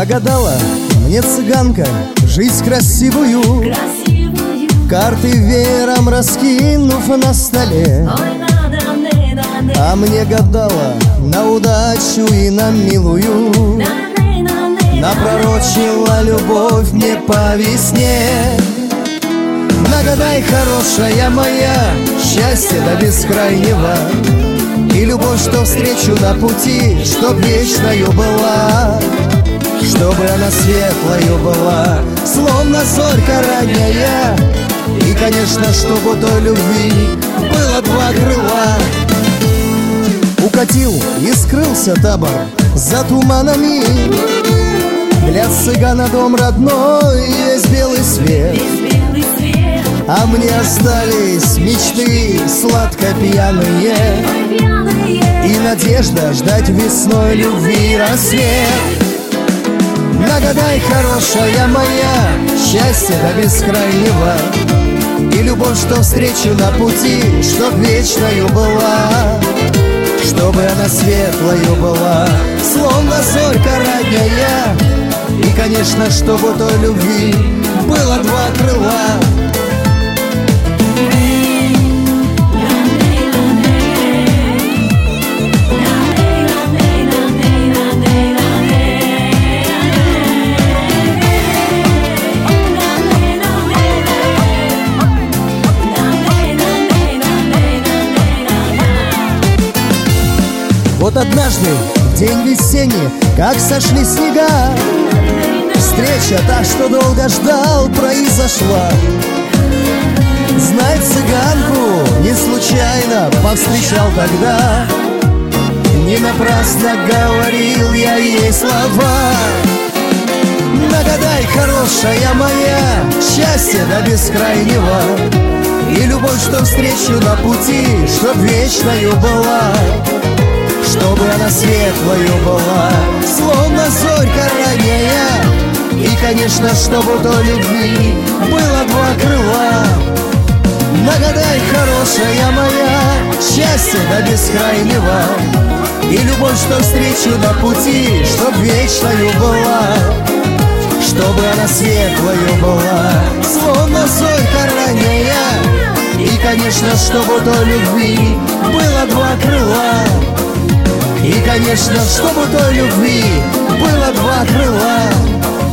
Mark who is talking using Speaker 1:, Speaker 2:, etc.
Speaker 1: Нагадала мне цыганка жизнь красивую, карты веером раскинув на столе. А мне гадала на удачу и на милую, напророчила любовь мне по весне. Нагадай, хорошая моя, счастье до бескрайнего, и любовь, что встречу на пути, чтоб вечною была, чтобы она светлою была, словно зорька ранняя. И, конечно, чтоб у той любви было два крыла. Укатил и скрылся табор за туманами, для цыгана дом родной, весь белый свет. А мне остались мечты сладко пьяные и надежда ждать весной любви рассвет. Нагадай, хорошая моя, счастье до бескрайнего, и любовь, что встречу на пути, чтоб вечною была, чтобы она светлою была, словно зорька ранняя. И, конечно, чтобы у той любви было два крыла. Вот однажды, в день весенний, как сошли снега, встреча та, что долго ждал, произошла. Знай, цыганку не случайно повстречал тогда, не напрасно говорил я ей слова. Нагадай, хорошая моя, счастье до бескрайнего, и любовь, что встречу на пути, чтоб вечною была, чтобы она светлою была, словно зорька ранняя. И, конечно, чтобы у той любви было два крыла. Нагадай, хорошая моя, счастье до бескрайнего, и любовь, что встречу на пути, чтоб вечною была, чтобы она светлою была, словно зорька ранняя. И, конечно, чтобы у той любви было два крыла. И, конечно, чтобы у той любви было два крыла.